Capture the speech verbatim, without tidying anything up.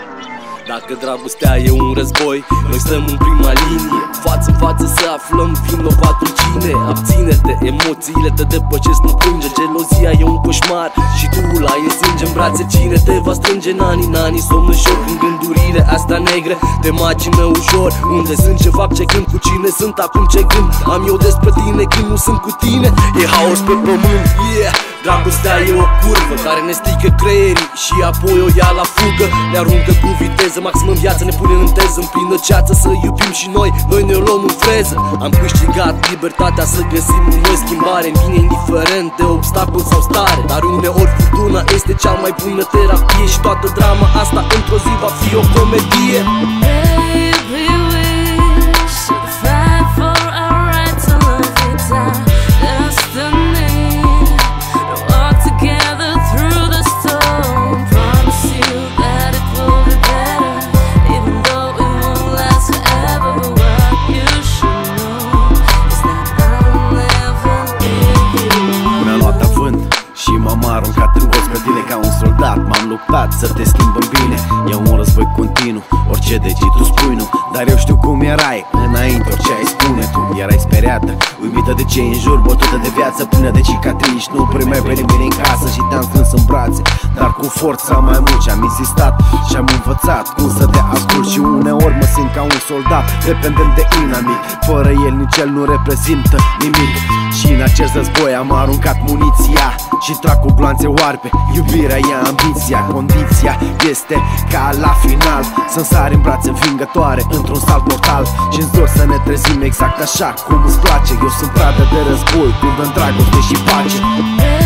Dacă dragostea e un război, noi stăm în prima linie, față în față să aflăm vinovatul cine. Abține-te, emoțiile te depășesc, nu plânge. Gelozia e un coșmar și tu îl ai în sânge. În brațe cine te va strânge, nani, nani, somn în șoc. În gândurile astea negre te macină ușor. Unde sunt, ce fac, ce când, cu cine sunt, acum ce gând am eu despre tine când nu sunt cu tine. E haos pe pământ, yeah. Dragostea e o curvă care ne strică creierii și apoi o ia la fugă. Ne aruncă cu viteză, maxim în viață ne pune în teză. În plină ceață să iubim și noi, noi ne luăm în freză. Am câștigat libertatea să găsim în noi schimbare. În bine indiferent de obstacol sau stare. Dar uneori furtuna este cea mai bună terapie. Și toată drama asta într-o zi va fi o comedie. M-am aruncat în colț pe tine ca un soldat. M-am luptat să te schimb în bine. E un război continuu, orice degi tu spui nu. Dar eu știu cum erai înainte, orice ai spune tu. Erai speriată, uimită de cei în jur, bătută de viață, plină de cicatrici. Nu primeai pe nimeni în casă și te-am strâns în brațe, dar cu forța mai mult și-am insistat și-am învățat cum să te ascult. Și uneori mă simt ca un soldat dependent de inamic. Fără el nici el nu reprezintă nimic. Și în acest război am aruncat muniția și trag cu gloanțe oarbe. Iubirea e ambiția, condiția este ca la final să-mi sari în brațe învingătoare într-un salt mortal. Și-mi dor să ne trezim exact așa cum îți place. Eu sunt pradă de război, tu dă-mi dragoste și pace.